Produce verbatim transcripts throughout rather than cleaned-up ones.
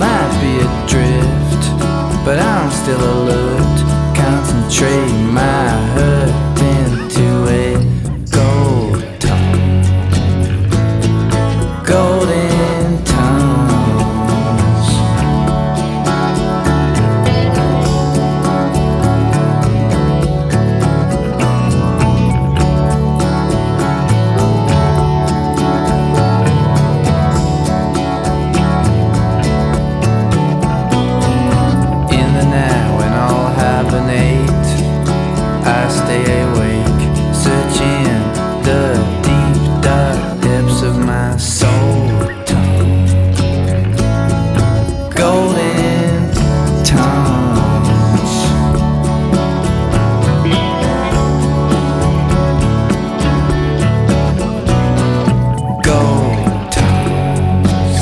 might be adrift, but I'm still alert. Concentrate my hurt into a gold tone, golden tones. In the night when all hibernate, I stay awake, searching the deep dark depths of my soul tone, golden tones. Gold tones.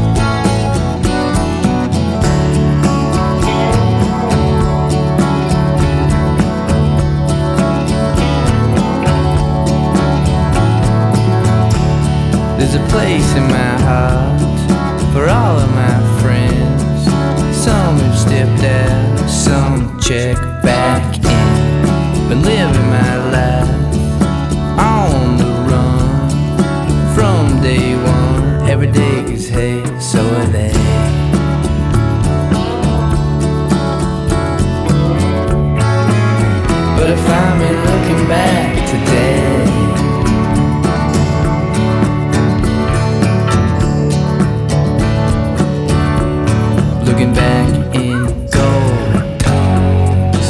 There's a place in my heart for all of my friends. Some have stepped out, some check back in. Been living my life on the run from day one. Every day is hey, so are they. But if I'm looking back today, looking back in gold tones.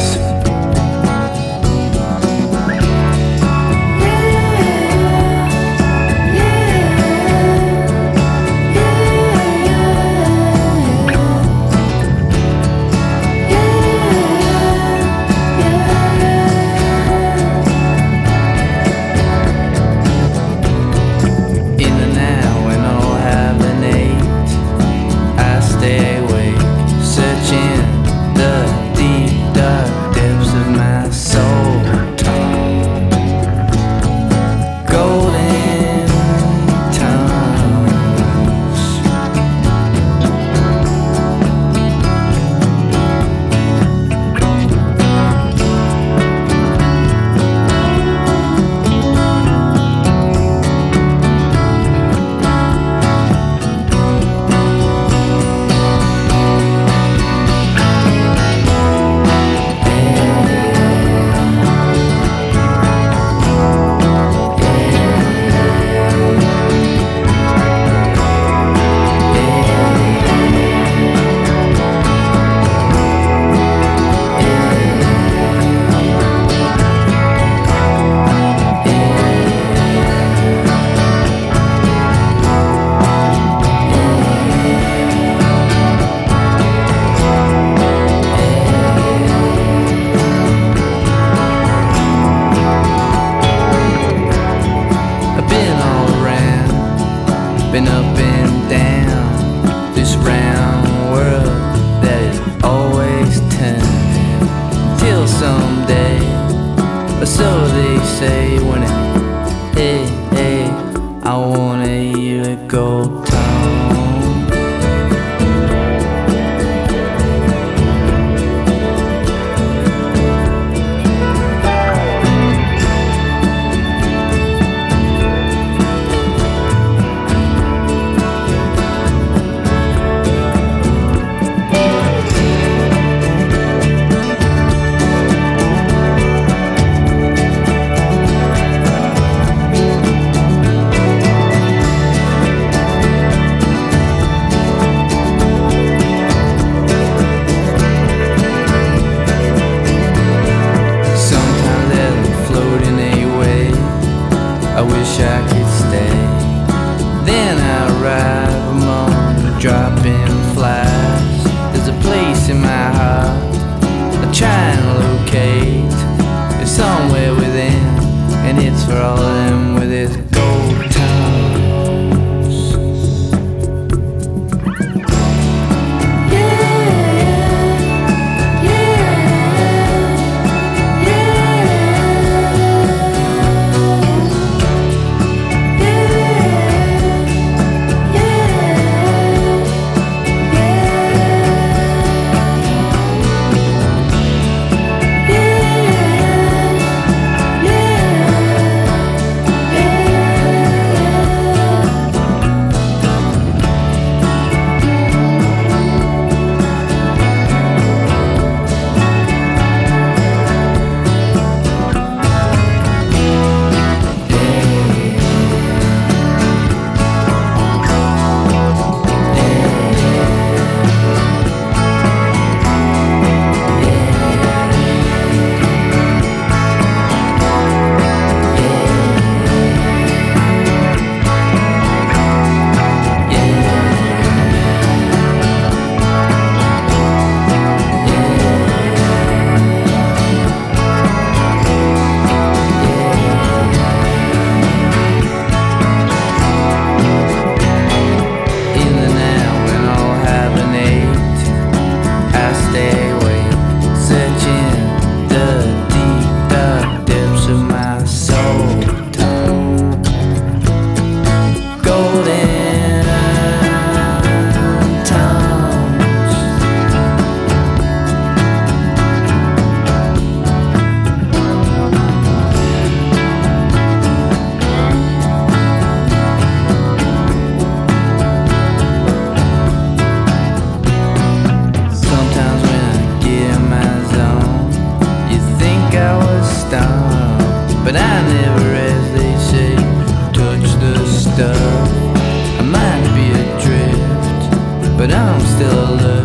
In the now when all hibernate, I stay awake, searching the deep dark depths of my soul tone, golden tones. I've been all around, been up and down this round world that is always turning, till someday, or so they say, when it, hey, hey, I wanna hear it go tone. I wish I could stay. Then I arrive among dropping flies. There's a place in my heart I try and locate. It's somewhere within, and it's for all of them with its gold tones. golden towns. Sometimes when I get in my zone, you think I was stoned, but I never, as they say, touch the stuff. I might be adrift, but I'm still alert.